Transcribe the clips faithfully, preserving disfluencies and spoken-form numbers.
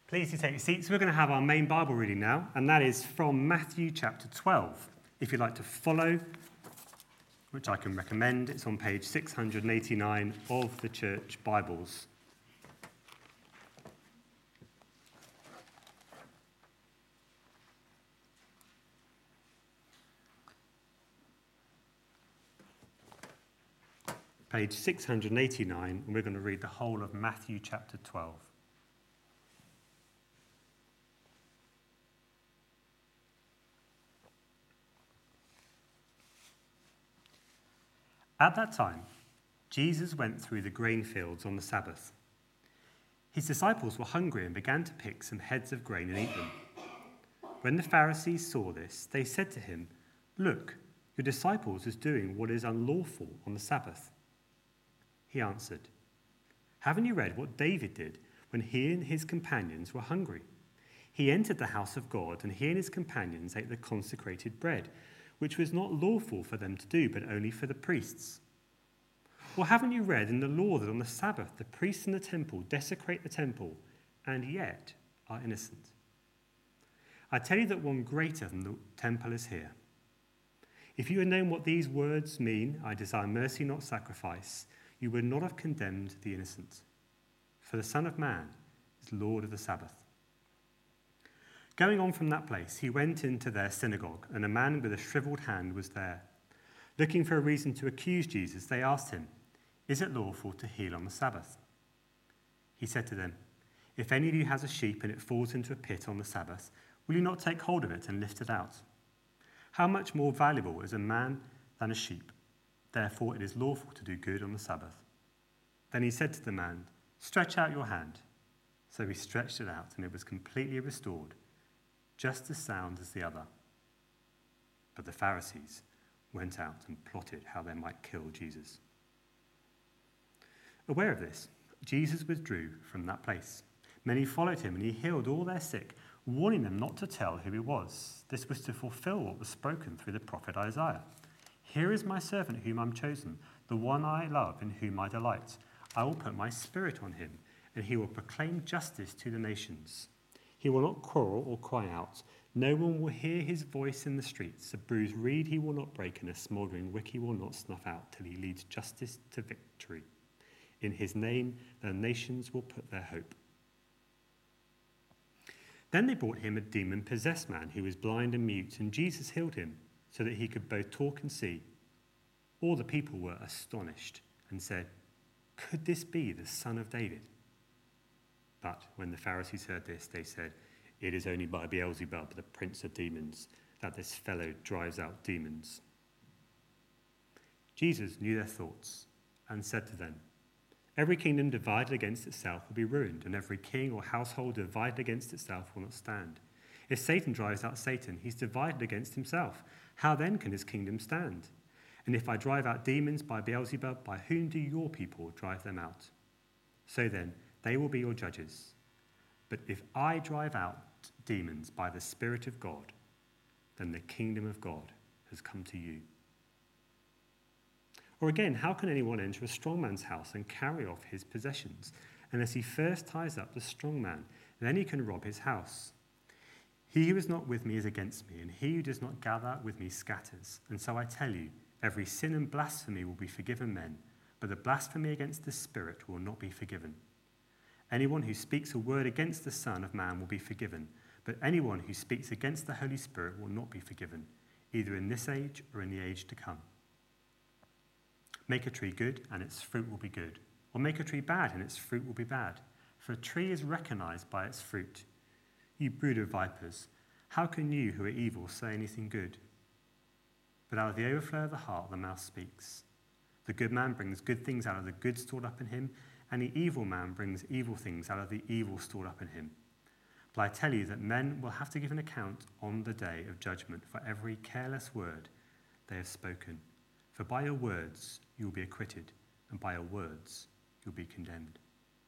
Please do take your seats. We're going to have our main Bible reading now, and that is from Matthew chapter twelve. If you'd like to follow, which I can recommend, it's on page six hundred eighty-nine of the Church Bibles. Page six hundred eighty-nine, and we're going to read the whole of Matthew chapter twelve. At that time, Jesus went through the grain fields on the Sabbath. His disciples were hungry and began to pick some heads of grain and eat them. When the Pharisees saw this, they said to him, "Look, your disciples is doing what is unlawful on the Sabbath." He answered, "Haven't you read what David did when he and his companions were hungry? He entered the house of God, and he and his companions ate the consecrated bread, which was not lawful for them to do, but only for the priests. Or haven't you read in the law that on the Sabbath the priests in the temple desecrate the temple, and yet are innocent? I tell you that one greater than the temple is here. If you had known what these words mean, 'I desire mercy, not sacrifice,' you would not have condemned the innocent. For the Son of Man is Lord of the Sabbath." Going on from that place, he went into their synagogue, and a man with a shriveled hand was there. Looking for a reason to accuse Jesus, they asked him, "Is it lawful to heal on the Sabbath?" He said to them, "If any of you has a sheep and it falls into a pit on the Sabbath, will you not take hold of it and lift it out? How much more valuable is a man than a sheep? Therefore it is lawful to do good on the Sabbath." Then he said to the man, "Stretch out your hand." So he stretched it out, and it was completely restored, just as sound as the other. But the Pharisees went out and plotted how they might kill Jesus. Aware of this, Jesus withdrew from that place. Many followed him, and he healed all their sick, warning them not to tell who he was. This was to fulfill what was spoken through the prophet Isaiah. "Here is my servant whom I'm chosen, the one I love, in whom I delight. I will put my spirit on him, and he will proclaim justice to the nations. He will not quarrel or cry out. No one will hear his voice in the streets. A bruised reed he will not break, and a smouldering wick he will not snuff out, till he leads justice to victory. In his name the nations will put their hope." Then they brought him a demon-possessed man who was blind and mute, and Jesus healed him, so that he could both talk and see. All the people were astonished and said, "Could this be the Son of David?" But when the Pharisees heard this, they said, "It is only by Beelzebub, the prince of demons, that this fellow drives out demons." Jesus knew their thoughts and said to them, "Every kingdom divided against itself will be ruined, and every king or household divided against itself will not stand. If Satan drives out Satan, he's divided against himself. How then can his kingdom stand? And if I drive out demons by Beelzebub, by whom do your people drive them out? So then, they will be your judges. But if I drive out demons by the Spirit of God, then the kingdom of God has come to you. Or again, how can anyone enter a strong man's house and carry off his possessions, unless he first ties up the strong man? Then he can rob his house. He who is not with me is against me, and he who does not gather with me scatters. And so I tell you, every sin and blasphemy will be forgiven men, but the blasphemy against the Spirit will not be forgiven. Anyone who speaks a word against the Son of Man will be forgiven, but anyone who speaks against the Holy Spirit will not be forgiven, either in this age or in the age to come. Make a tree good, and its fruit will be good, or make a tree bad, and its fruit will be bad. For a tree is recognized by its fruit. You brood of vipers, how can you who are evil say anything good? But out of the overflow of the heart the mouth speaks. The good man brings good things out of the good stored up in him, and the evil man brings evil things out of the evil stored up in him. But I tell you that men will have to give an account on the day of judgment for every careless word they have spoken. For by your words you will be acquitted, and by your words you will be condemned."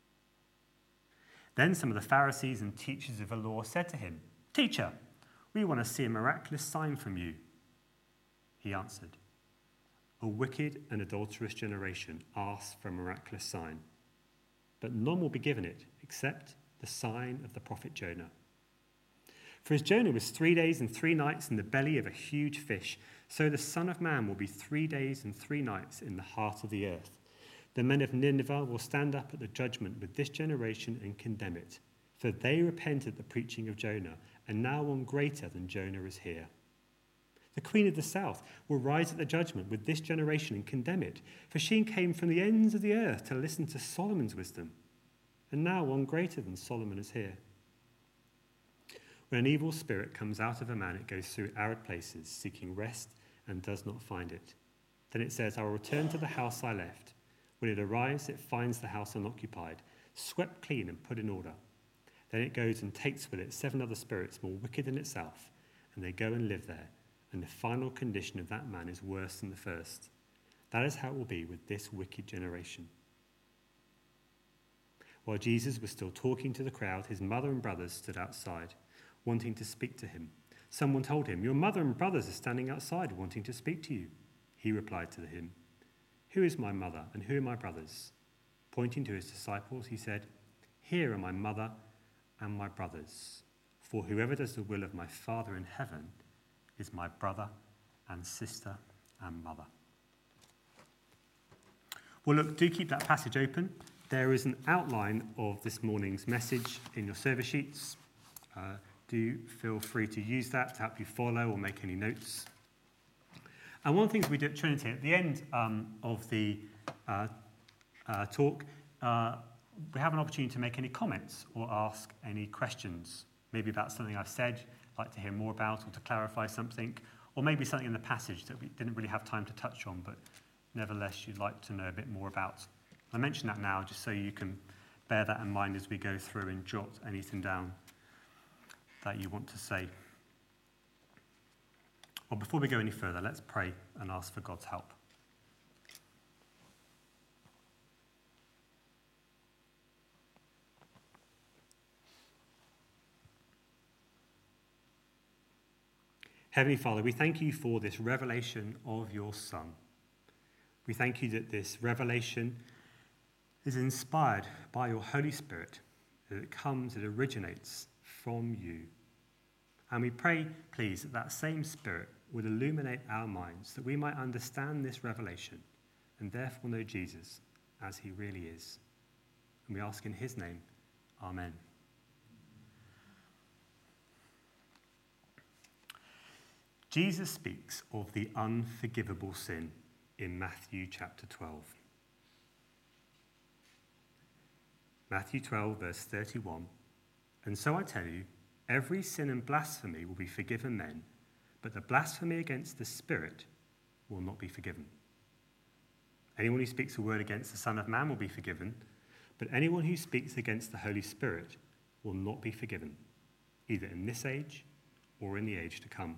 Then some of the Pharisees and teachers of the law said to him, "Teacher, we want to see a miraculous sign from you." He answered, "A wicked and adulterous generation asks for a miraculous sign, but none will be given it except the sign of the prophet Jonah. For as Jonah was three days and three nights in the belly of a huge fish, so the Son of Man will be three days and three nights in the heart of the earth. The men of Nineveh will stand up at the judgment with this generation and condemn it, for they repented at the preaching of Jonah, and now one greater than Jonah is here. The queen of the south will rise at the judgment with this generation and condemn it, for she came from the ends of the earth to listen to Solomon's wisdom, and now one greater than Solomon is here. When an evil spirit comes out of a man, it goes through arid places, seeking rest, and does not find it. Then it says, I will return to the house I left. When it arrives, it finds the house unoccupied, swept clean and put in order. Then it goes and takes with it seven other spirits more wicked than itself, and they go and live there, and the final condition of that man is worse than the first. That is how it will be with this wicked generation. While Jesus was still talking to the crowd, his mother and brothers stood outside, wanting to speak to him. Someone told him, your mother and brothers are standing outside, wanting to speak to you. He replied to him, who is my mother and who are my brothers? Pointing to his disciples, he said, here are my mother and my brothers. For whoever does the will of my Father in heaven is my brother and sister and mother. Well, look, do keep that passage open. There is an outline of this morning's message in your service sheets. Uh, do feel free to use that to help you follow or make any notes. And one of the things we do at Trinity, at the end um, of the uh, uh, talk, uh, we have an opportunity to make any comments or ask any questions, maybe about something I've said, like to hear more about, or to clarify something, or maybe something in the passage that we didn't really have time to touch on, but nevertheless you'd like to know a bit more about. I mention that now just so you can bear that in mind as we go through and jot anything down that you want to say. Well, before we go any further, let's pray and ask for God's help. Heavenly Father, we thank you for this revelation of your Son. We thank you that this revelation is inspired by your Holy Spirit, that it comes, it originates from you. And we pray, please, that that same Spirit would illuminate our minds, that we might understand this revelation and therefore know Jesus as he really is. And we ask in his name, amen. Jesus speaks of the unforgivable sin in Matthew chapter twelve. Matthew twelve, verse thirty-one. And so I tell you, every sin and blasphemy will be forgiven men, but the blasphemy against the Spirit will not be forgiven. Anyone who speaks a word against the Son of Man will be forgiven, but anyone who speaks against the Holy Spirit will not be forgiven, either in this age or in the age to come.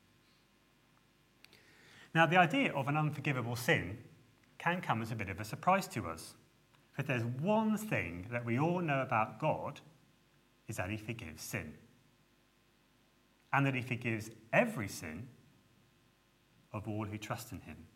Now, the idea of an unforgivable sin can come as a bit of a surprise to us. If there's one thing that we all know about God, is that he forgives sin. And that he forgives every sin of all who trust in him.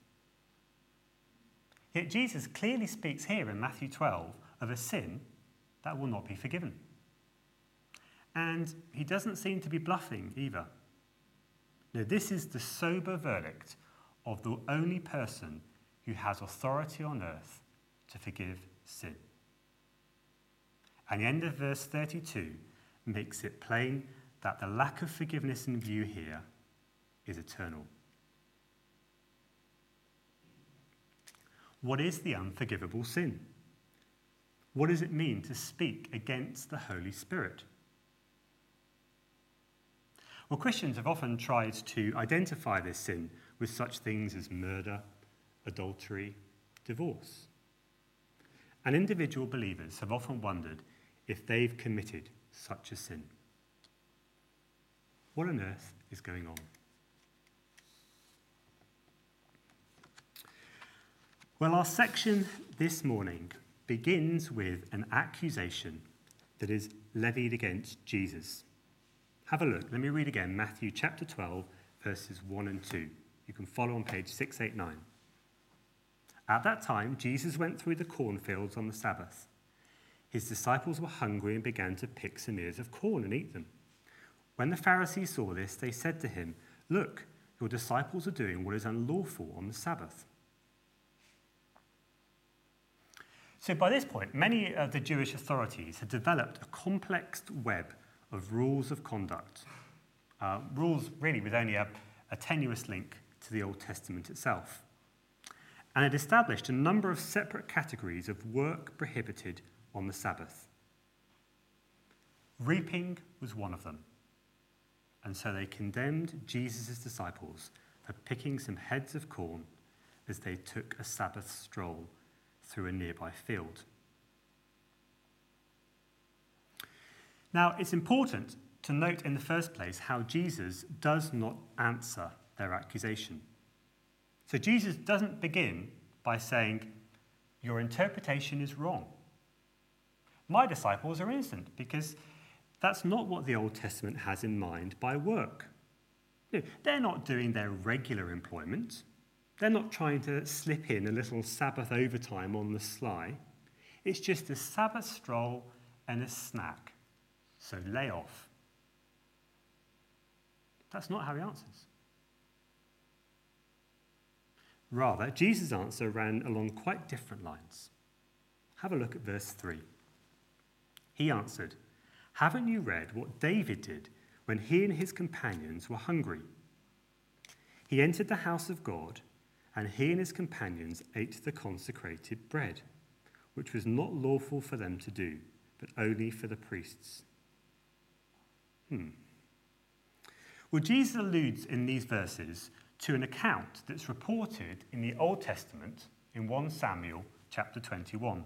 Yet Jesus clearly speaks here in Matthew twelve of a sin that will not be forgiven. And he doesn't seem to be bluffing either. No, this is the sober verdict of the only person who has authority on earth to forgive sin. And the end of verse thirty-two makes it plain that the lack of forgiveness in view here is eternal. What is the unforgivable sin? What does it mean to speak against the Holy Spirit? Well, Christians have often tried to identify this sin with such things as murder, adultery, divorce. And individual believers have often wondered if they've committed such a sin. What on earth is going on? Well, our section this morning begins with an accusation that is levied against Jesus. Have a look. Let me read again Matthew chapter twelve, verses one and two. You can follow on page six eighty-nine. At that time, Jesus went through the cornfields on the Sabbath. His disciples were hungry and began to pick some ears of corn and eat them. When the Pharisees saw this, they said to him, "Look, your disciples are doing what is unlawful on the Sabbath." So by this point, many of the Jewish authorities had developed a complex web of rules of conduct. Uh, rules really with only a, a tenuous link to the Old Testament itself. And had established a number of separate categories of work prohibited on the Sabbath. Reaping was one of them. And so they condemned Jesus' disciples for picking some heads of corn as they took a Sabbath stroll through a nearby field. Now, it's important to note in the first place how Jesus does not answer their accusation. So Jesus doesn't begin by saying, "Your interpretation is wrong. My disciples are innocent," because that's not what the Old Testament has in mind by work. No, they're not doing their regular employment. They're not trying to slip in a little Sabbath overtime on the sly. It's just a Sabbath stroll and a snack. So lay off. That's not how he answers. Rather, Jesus' answer ran along quite different lines. Have a look at verse three. He answered, "Haven't you read what David did when he and his companions were hungry? He entered the house of God, and he and his companions ate the consecrated bread, which was not lawful for them to do, but only for the priests." Hmm. Well, Jesus alludes in these verses to an account that's reported in the Old Testament in First Samuel chapter twenty-one.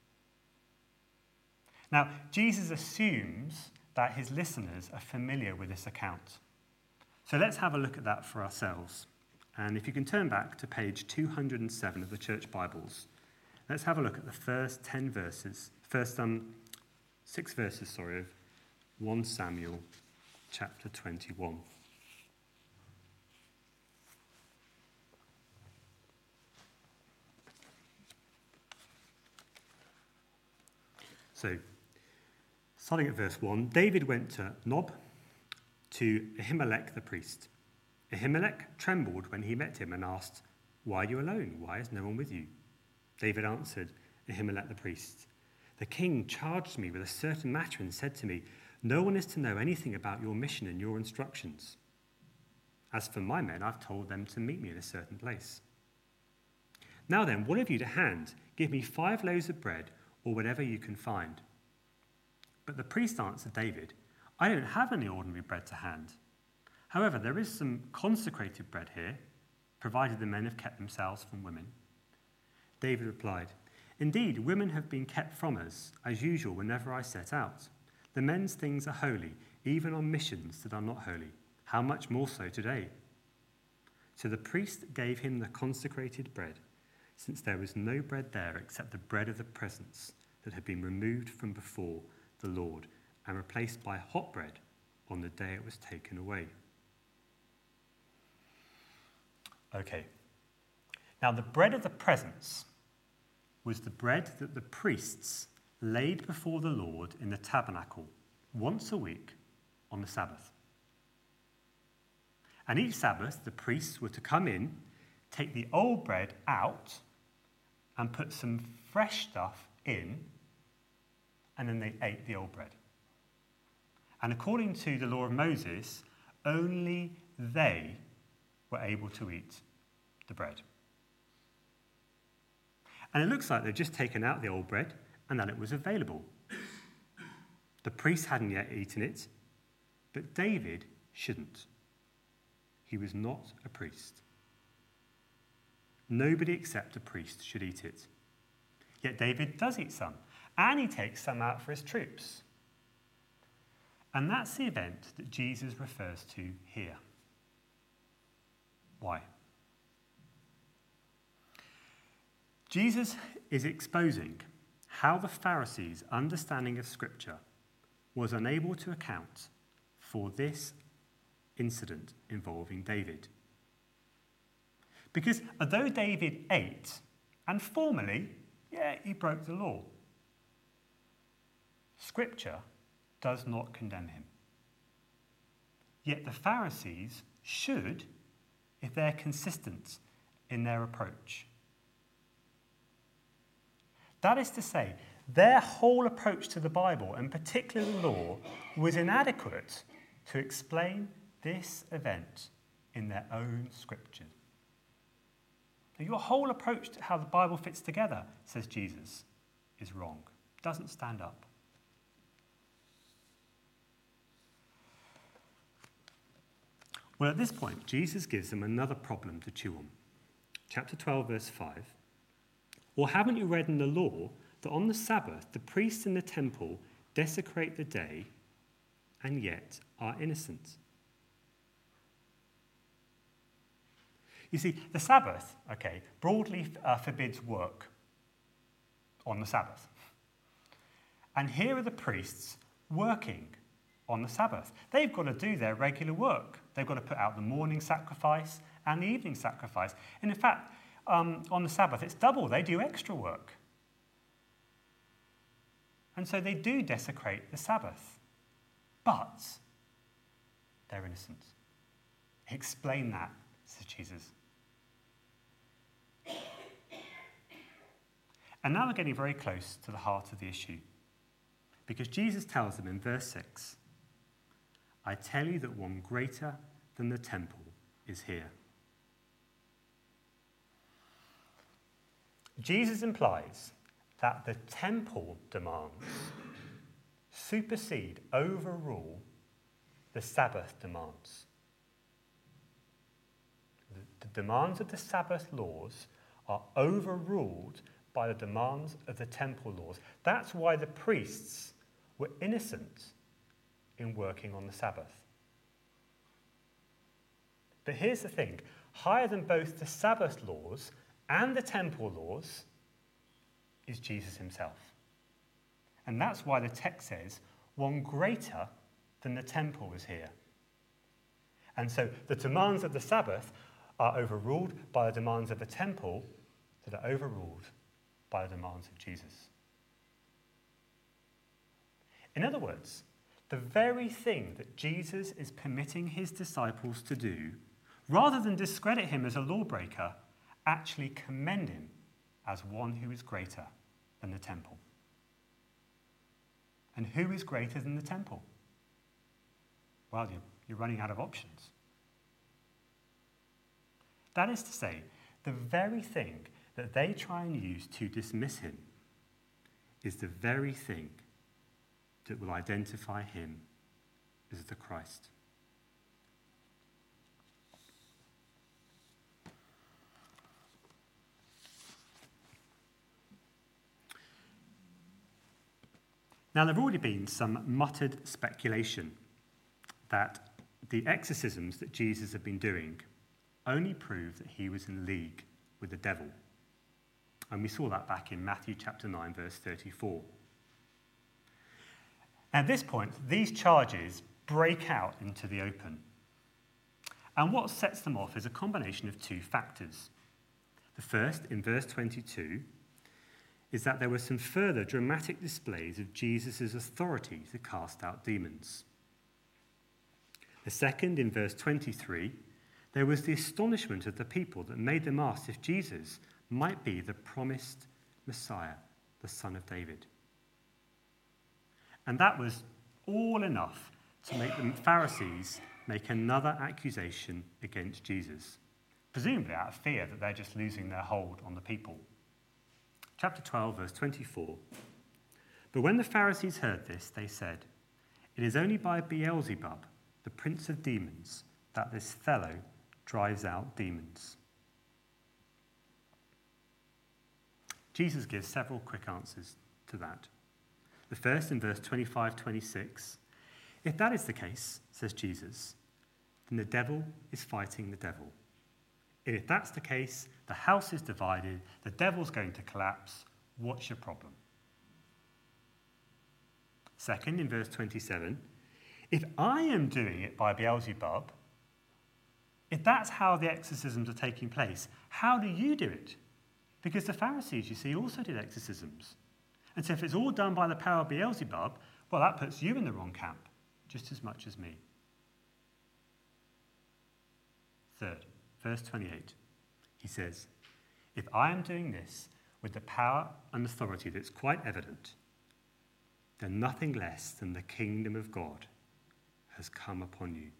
Now, Jesus assumes that his listeners are familiar with this account. So let's have a look at that for ourselves. And if you can turn back to page two hundred seven of the Church Bibles, let's have a look at the first ten verses, first um, six verses, sorry, of First Samuel chapter twenty-one. So, starting at verse one, David went to Nob, to Ahimelech the priest. Ahimelech trembled when he met him and asked, "Why are you alone? Why is no one with you?" David answered Ahimelech the priest, "The king charged me with a certain matter and said to me, 'No one is to know anything about your mission and your instructions.' As for my men, I've told them to meet me in a certain place. Now then, what have you to hand? Give me five loaves of bread, or whatever you can find." But the priest answered David, "I don't have any ordinary bread to hand. However, there is some consecrated bread here, provided the men have kept themselves from women." David replied, "Indeed, women have been kept from us, as usual whenever I set out. The men's things are holy, even on missions that are not holy. How much more so today?" So the priest gave him the consecrated bread, since there was no bread there except the bread of the presence that had been removed from before the Lord and replaced by hot bread on the day it was taken away. Okay. Now, the bread of the presence was the bread that the priests laid before the Lord in the tabernacle once a week on the Sabbath. And each Sabbath, the priests were to come in, take the old bread out, and put some fresh stuff in, and then they ate the old bread. And according to the law of Moses, only they were able to eat the bread. And it looks like they've just taken out the old bread and that it was available. The priest hadn't yet eaten it, but David shouldn't. He was not a priest. Nobody except a priest should eat it. Yet David does eat some, and he takes some out for his troops. And that's the event that Jesus refers to here. Why? Jesus is exposing how the Pharisees' understanding of Scripture was unable to account for this incident involving David. Because although David ate, and formally, yeah, he broke the law, Scripture does not condemn him. Yet the Pharisees should, if they're consistent in their approach. That is to say, their whole approach to the Bible, and particularly the law, was inadequate to explain this event in their own scripture. Your whole approach to how the Bible fits together, says Jesus, is wrong. Doesn't stand up. Well, at this point, Jesus gives them another problem to chew on. Chapter twelve, verse five. Or haven't you read in the law that on the Sabbath the priests in the temple desecrate the day and yet are innocent? You see, the Sabbath, okay, broadly uh, forbids work on the Sabbath. And here are the priests working on the Sabbath. They've got to do their regular work. They've got to put out the morning sacrifice and the evening sacrifice. And in fact, um, on the Sabbath, it's double. They do extra work. And so they do desecrate the Sabbath. But they're innocent. Explain that, says Jesus. And now we're getting very close to the heart of the issue. Because Jesus tells them in verse six, I tell you that one greater than the temple is here. Jesus implies that the temple demands supersede, overrule the Sabbath demands. The, the demands of the Sabbath laws are overruled by the demands of the temple laws. That's why the priests were innocent in working on the Sabbath. But here's the thing. Higher than both the Sabbath laws and the temple laws is Jesus himself. And that's why the text says, one greater than the temple is here. And so the demands of the Sabbath are overruled by the demands of the temple that are overruled by the demands of Jesus. In other words, the very thing that Jesus is permitting his disciples to do, rather than discredit him as a lawbreaker, actually commend him as one who is greater than the temple. And who is greater than the temple? Well, you're, you're running out of options. That is to say, the very thing that they try and use to dismiss him is the very thing that will identify him as the Christ. Now, there have already been some muttered speculation that the exorcisms that Jesus had been doing only prove that he was in league with the devil. And we saw that back in Matthew chapter nine, verse thirty-four. At this point, these charges break out into the open. And what sets them off is a combination of two factors. The first, in verse twenty-two, is that there were some further dramatic displays of Jesus' authority to cast out demons. The second, in verse twenty-three, there was the astonishment of the people that made them ask if Jesus might be the promised Messiah, the Son of David. And that was all enough to make the Pharisees make another accusation against Jesus, presumably out of fear that they're just losing their hold on the people. Chapter twelve, verse twenty-four. But when the Pharisees heard this, they said, it is only by Beelzebub, the prince of demons, that this fellow drives out demons. Jesus gives several quick answers to that. The first in verse twenty-five twenty-six. If that is the case, says Jesus, then the devil is fighting the devil. And if that's the case, the house is divided, the devil's going to collapse. What's your problem? Second, in verse twenty-seven, if I am doing it by Beelzebub, if that's how the exorcisms are taking place, how do you do it? Because the Pharisees, you see, also did exorcisms. And so if it's all done by the power of Beelzebub, Well, that puts you in the wrong camp just as much as me. Third, verse twenty-eight, he says, if I am doing this with the power and authority that's quite evident, then nothing less than the kingdom of God has come upon you.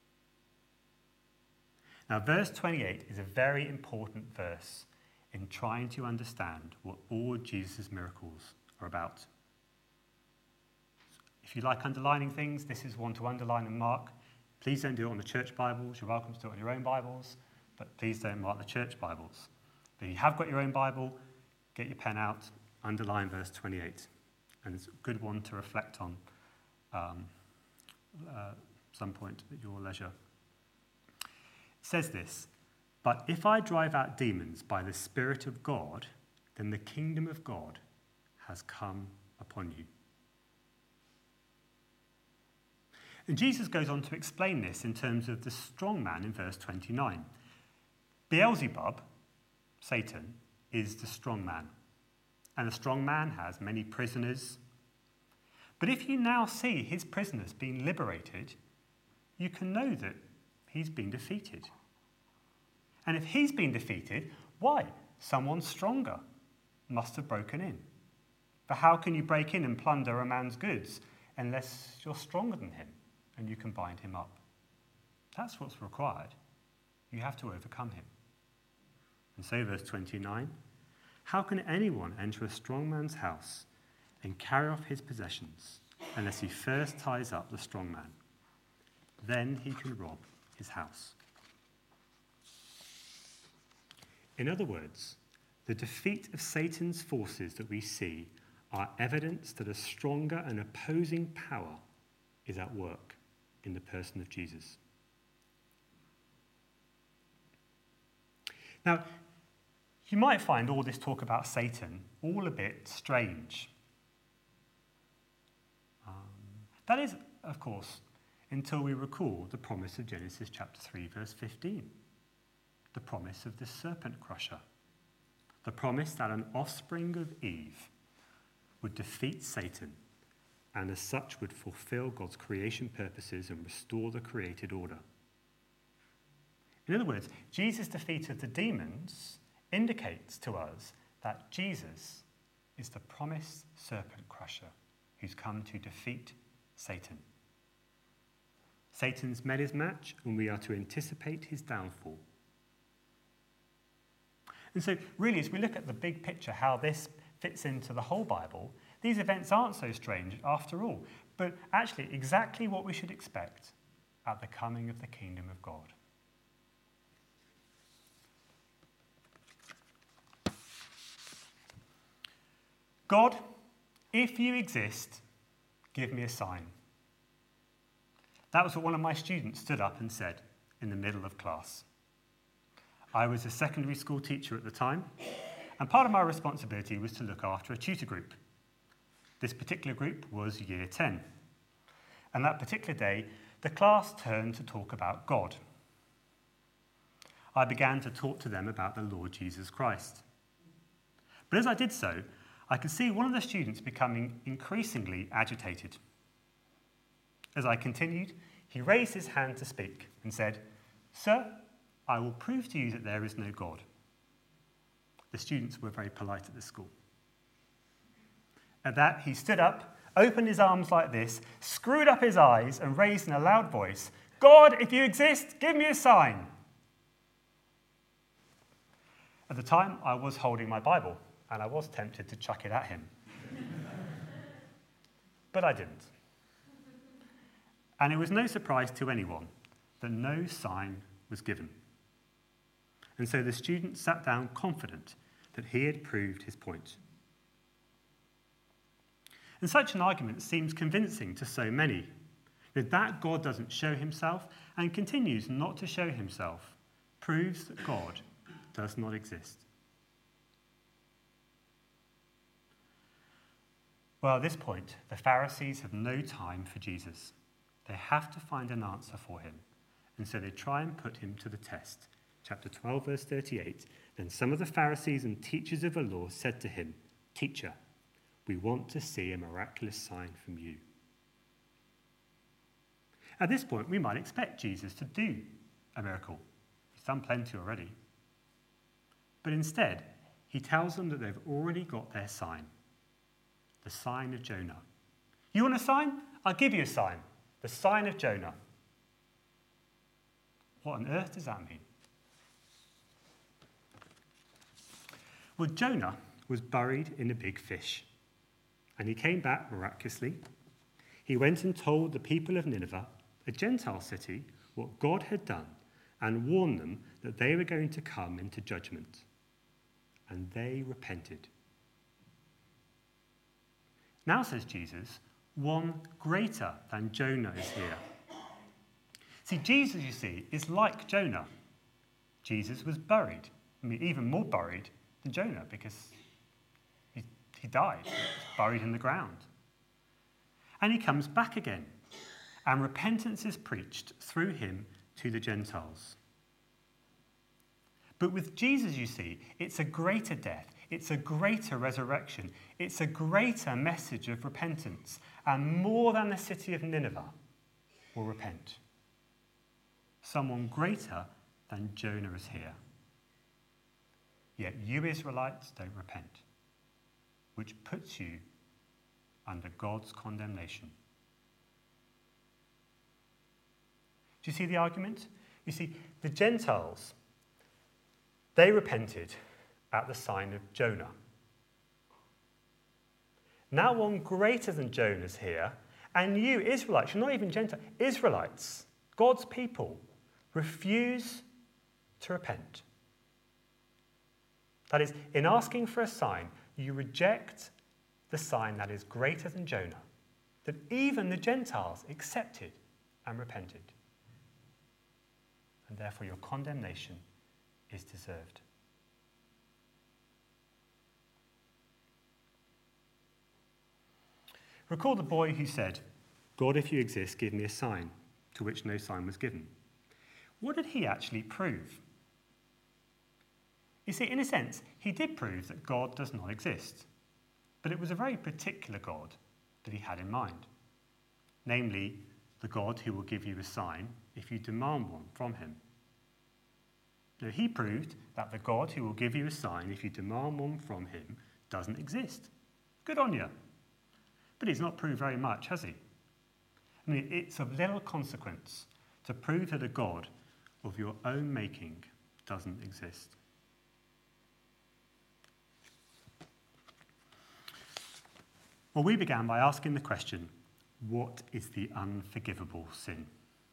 Now, verse twenty-eight is a very important verse in trying to understand what all Jesus' miracles are about. If you like underlining things, this is one to underline and mark. Please don't do it on the church Bibles. You're welcome to do it on your own Bibles, but please don't mark the church Bibles. But if you have got your own Bible, get your pen out, underline verse twenty-eight. And it's a good one to reflect on um, uh, some point at your leisure. It says this, but if I drive out demons by the Spirit of God, then the kingdom of God has come upon you. And Jesus goes on to explain this in terms of the strong man in verse twenty-nine. Beelzebub, Satan, is the strong man. And a strong man has many prisoners. But if you now see his prisoners being liberated, you can know that he's been defeated. And if he's been defeated, why? Someone stronger must have broken in. But how can you break in and plunder a man's goods unless you're stronger than him and you can bind him up? That's what's required. You have to overcome him. And so, verse twenty-nine, how can anyone enter a strong man's house and carry off his possessions unless he first ties up the strong man? Then he can rob his house. In other words, the defeat of Satan's forces that we see are evidence that a stronger and opposing power is at work in the person of Jesus. Now, you might find all this talk about Satan all a bit strange. Um, that is, of course, until we recall the promise of Genesis chapter three, verse fifteen. The promise of the serpent crusher. The promise that an offspring of Eve would defeat Satan and as such would fulfill God's creation purposes and restore the created order. In other words, Jesus' defeat of the demons indicates to us that Jesus is the promised serpent crusher who's come to defeat Satan. Satan's met his match, and we are to anticipate his downfall. And so, really, as we look at the big picture, how this fits into the whole Bible, these events aren't so strange after all, but actually exactly what we should expect at the coming of the kingdom of God. God, if you exist, give me a sign. That was what one of my students stood up and said in the middle of class. I was a secondary school teacher at the time, and part of my responsibility was to look after a tutor group. This particular group was year ten. And that particular day, the class turned to talk about God. I began to talk to them about the Lord Jesus Christ. But as I did so, I could see one of the students becoming increasingly agitated. As I continued, he raised his hand to speak and said, "Sir, I will prove to you that there is no God." The students were very polite at the school. At that, he stood up, opened his arms like this, screwed up his eyes, and raised in a loud voice, "God, if you exist, give me a sign." At the time, I was holding my Bible, and I was tempted to chuck it at him. But I didn't. And it was no surprise to anyone that no sign was given. And so the student sat down confident that he had proved his point. And such an argument seems convincing to so many, that that God doesn't show himself and continues not to show himself proves that God does not exist. Well, at this point, the Pharisees have no time for Jesus. They have to find an answer for him, and so they try and put him to the test. Chapter twelve, verse thirty-eight, then some of the Pharisees and teachers of the law said to him, "Teacher, we want to see a miraculous sign from you." At this point, we might expect Jesus to do a miracle. He's done plenty already. But instead, he tells them that they've already got their sign, the sign of Jonah. You want a sign? I'll give you a sign, the sign of Jonah. What on earth does that mean? Well, Jonah was buried in a big fish, and he came back miraculously. He went and told the people of Nineveh, a Gentile city, what God had done, and warned them that they were going to come into judgment. And they repented. Now, says Jesus, one greater than Jonah is here. See, Jesus, you see, is like Jonah. Jesus was buried. I mean, even more buried than Jonah, because he, he died, he was buried in the ground. And he comes back again, and repentance is preached through him to the Gentiles. But with Jesus, you see, it's a greater death, it's a greater resurrection, it's a greater message of repentance, and more than the city of Nineveh will repent. Someone greater than Jonah is here. Yet you Israelites don't repent, which puts you under God's condemnation. Do you see the argument? You see, the Gentiles, they repented at the sign of Jonah. Now one greater than Jonah's here, and you, Israelites, you're not even Gentiles, Israelites, God's people, refuse to repent. That is, in asking for a sign, you reject the sign that is greater than Jonah, that even the Gentiles accepted and repented. And therefore your condemnation is deserved. Recall the boy who said, "God, if you exist, give me a sign," to which no sign was given. What did he actually prove? You see, in a sense, he did prove that God does not exist, but it was a very particular God that he had in mind, namely, the God who will give you a sign if you demand one from him. Now, he proved that the God who will give you a sign if you demand one from him doesn't exist. Good on you. But he's not proved very much, has he? I mean, it's of little consequence to prove that a God of your own making doesn't exist. Well, we began by asking the question, what is the unforgivable sin?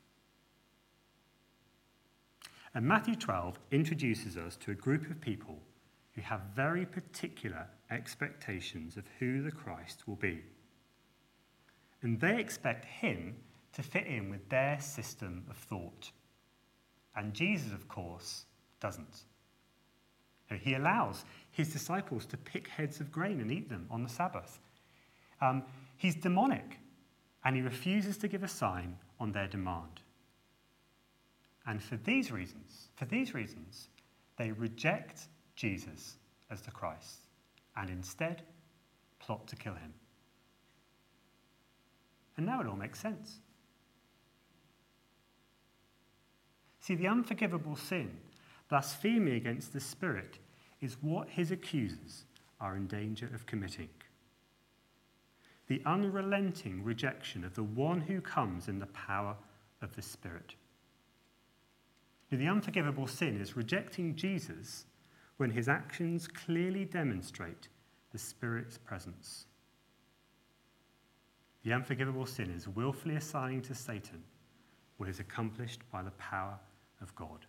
And Matthew twelve introduces us to a group of people who have very particular expectations of who the Christ will be. And they expect him to fit in with their system of thought. And Jesus, of course, doesn't. He allows his disciples to pick heads of grain and eat them on the Sabbath. Um, he's demonic, and he refuses to give a sign on their demand. And for these reasons, for these reasons, they reject Jesus as the Christ and instead plot to kill him. And now it all makes sense. See, the unforgivable sin, blasphemy against the Spirit, is what his accusers are in danger of committing. The unrelenting rejection of the one who comes in the power of the Spirit. The unforgivable sin is rejecting Jesus when his actions clearly demonstrate the Spirit's presence. The unforgivable sin is willfully assigning to Satan what is accomplished by the power of God.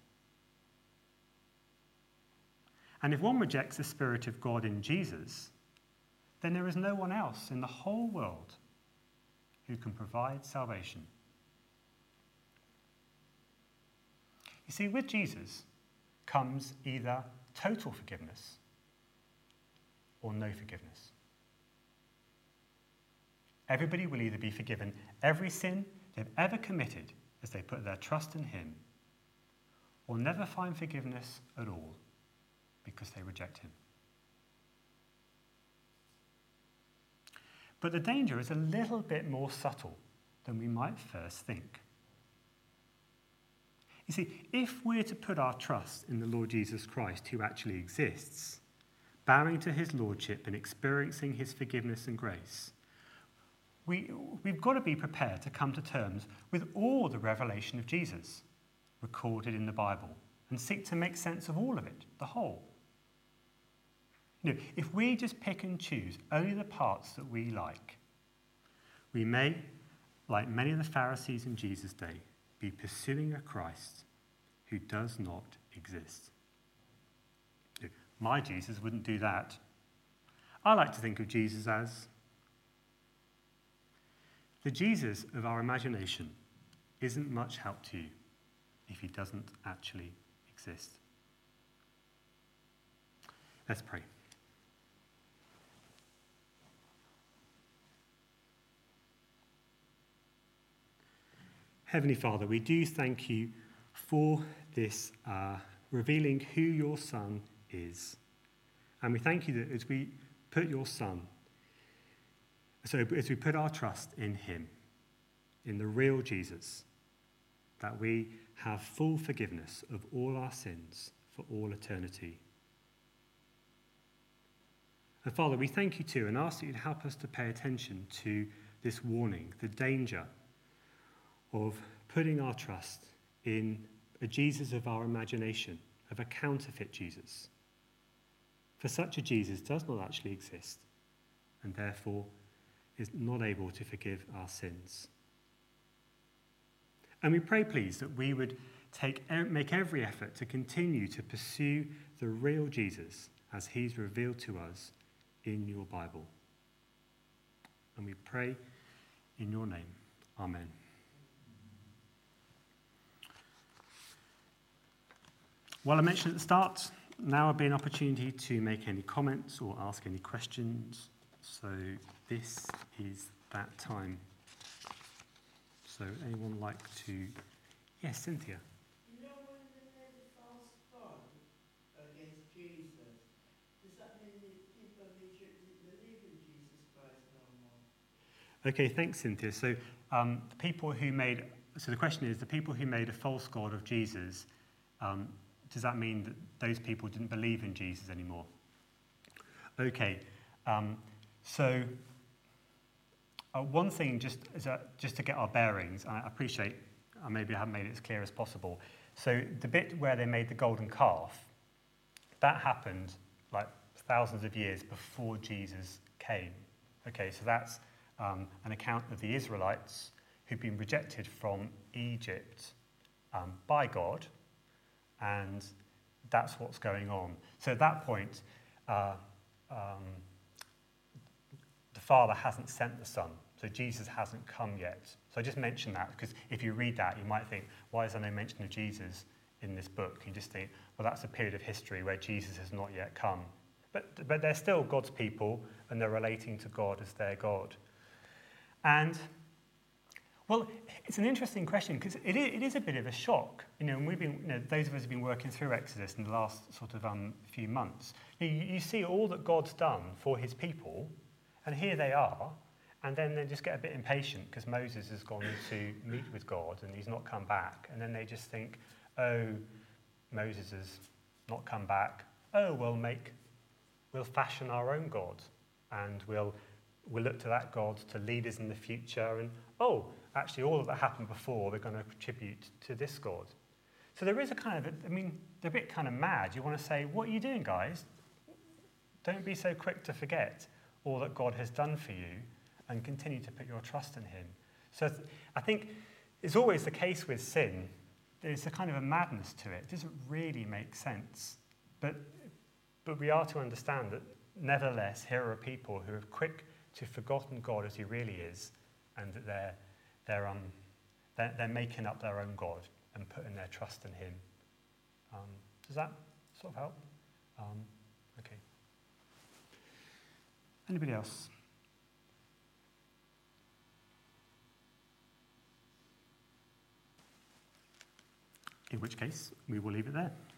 And if one rejects the Spirit of God in Jesus, then there is no one else in the whole world who can provide salvation. You see, with Jesus comes either total forgiveness or no forgiveness. Everybody will either be forgiven every sin they've ever committed as they put their trust in him, or never find forgiveness at all because they reject him. But the danger is a little bit more subtle than we might first think. You see, if we're to put our trust in the Lord Jesus Christ, who actually exists, bowing to his lordship and experiencing his forgiveness and grace, we, we've got to be prepared to come to terms with all the revelation of Jesus recorded in the Bible and seek to make sense of all of it, the whole. You know, if we just pick and choose only the parts that we like, we may, like many of the Pharisees in Jesus' day, be pursuing a Christ who does not exist. You know, my Jesus wouldn't do that. I like to think of Jesus as the Jesus of our imagination isn't much help to you if he doesn't actually exist. Let's pray. Heavenly Father, we do thank you for this uh, revealing who your Son is. And we thank you that as we put your Son, so as we put our trust in him, in the real Jesus, that we have full forgiveness of all our sins for all eternity. And Father, we thank you too and ask that you'd help us to pay attention to this warning, the danger of putting our trust in a Jesus of our imagination, of a counterfeit Jesus. For such a Jesus does not actually exist and therefore is not able to forgive our sins. And we pray, please, that we would take, make every effort to continue to pursue the real Jesus as he's revealed to us in your Bible. And we pray in your name. Amen. Well, I mentioned at the start, now would be an opportunity to make any comments or ask any questions. So this is that time. So anyone like to... Yes, Cynthia. You know when they made a false god against Jesus, does that mean that people in Egypt didn't believe in Jesus Christ no more? Okay, thanks, Cynthia. So um, the people who made... So the question is, the people who made a false god of Jesus, um, does that mean that those people didn't believe in Jesus anymore? Okay, um, so uh, one thing, just as a, just to get our bearings, I appreciate, uh, maybe I haven't made it as clear as possible. So the bit where they made the golden calf, that happened like thousands of years before Jesus came. Okay, so that's um, an account of the Israelites who'd been rejected from Egypt um, by God, and that's what's going on. So at that point, uh, um, the Father hasn't sent the Son, so Jesus hasn't come yet. So I just mention that, because if you read that, you might think, why is there no mention of Jesus in this book? You just think, well, that's a period of history where Jesus has not yet come. But, but they're still God's people, and they're relating to God as their God. And well, it's an interesting question because it, it is a bit of a shock. You know, and we've been, you know, those of us who've been working through Exodus in the last sort of um, few months, you, you see all that God's done for his people, and here they are, and then they just get a bit impatient because Moses has gone to meet with God and he's not come back, and then they just think, oh, Moses has not come back. Oh, we'll make, we'll fashion our own God, and we'll we'll look to that God to lead us in the future, and oh, actually, all of that happened before, we're going to attribute to this God. So there is a kind of, a, I mean, they're a bit kind of mad. You want to say, what are you doing, guys? Don't be so quick to forget all that God has done for you and continue to put your trust in him. So th- I think it's always the case with sin. There's a kind of a madness to it. It doesn't really make sense. But, but we are to understand that, nevertheless, here are people who are quick to have forgotten God as he really is, and that they're They're, um, they're, they're making up their own God and putting their trust in him. Um, does that sort of help? Um, okay. Anybody else? In which case, we will leave it there.